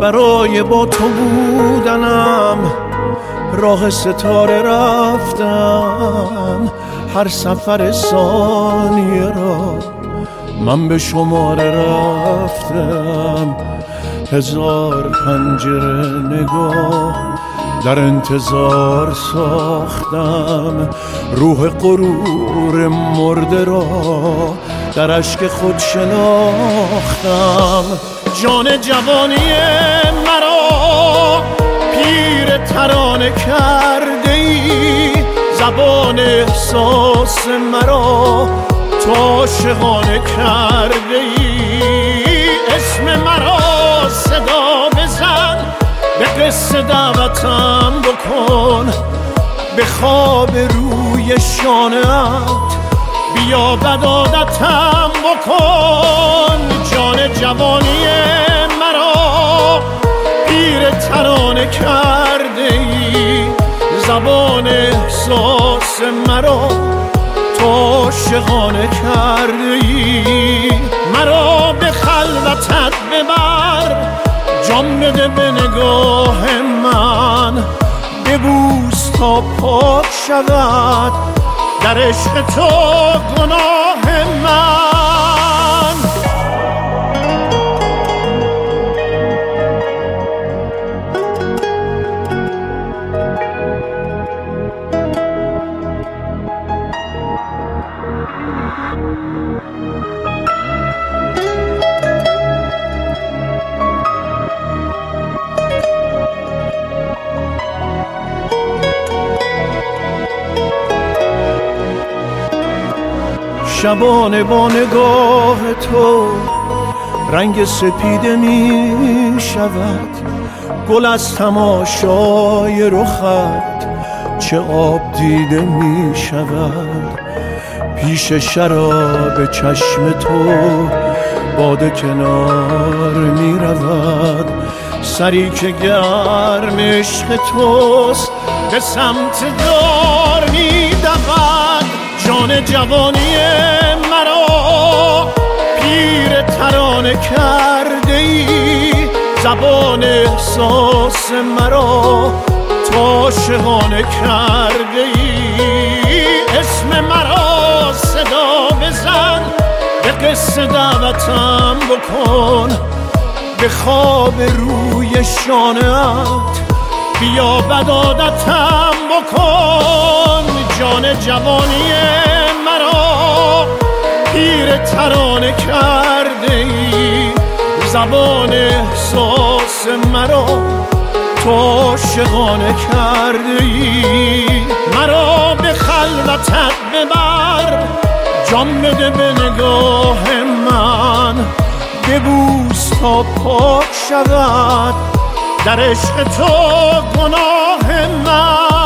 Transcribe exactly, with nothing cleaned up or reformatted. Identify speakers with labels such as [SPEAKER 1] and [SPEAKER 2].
[SPEAKER 1] برای با تو بودنم راه ستاره رفتم، هر سفر ثانیه را من به شماره رفتم. هزار پنجره نگاه در انتظار ساختم، روح غرور مرده را در اشک خود شناختم. جان جوانی مرا پیر ترانه کرده ای، زبان احساس مرا تو عاشقانه کرده ای. اسم مرا صدا بزن، به قصه دعوتم بکن، به خواب روی شانه‌ات بیا بدادتم بکن. جان جوانی مرا پیر ترانه کرده ای، زبان احساس مرا تو عاشقانه کرده ای. مرا به خلوتت ببر، جان بده به نگاه من، ببوس تا پاک شود در عشق تو گناه من. شبانه با نگاه تو رنگ سپیده می شود، گل از تماشای رخت چه آب دیده می شود. پیش شراب چشم تو باده کنار می رود، سری که گرم عشق توست به سمت دار می دود. جان جوانی مرا پیر ترانه کرده ای، زبان احساس مرا تو عاشقانه کرده ای. اسم مرا صدا بزن، به قصه دعوتم بکن، به خواب روی شانه‌ات بیا بدادتم بکن. جان جوانی مرا پیر ترانه کرده ای، زبان احساس مرا تو عاشقانه کرده ای. مرا به خلوتت ببر، جان بده به نگاه من، ببوس تا پاک شود در عشق تو گناه من.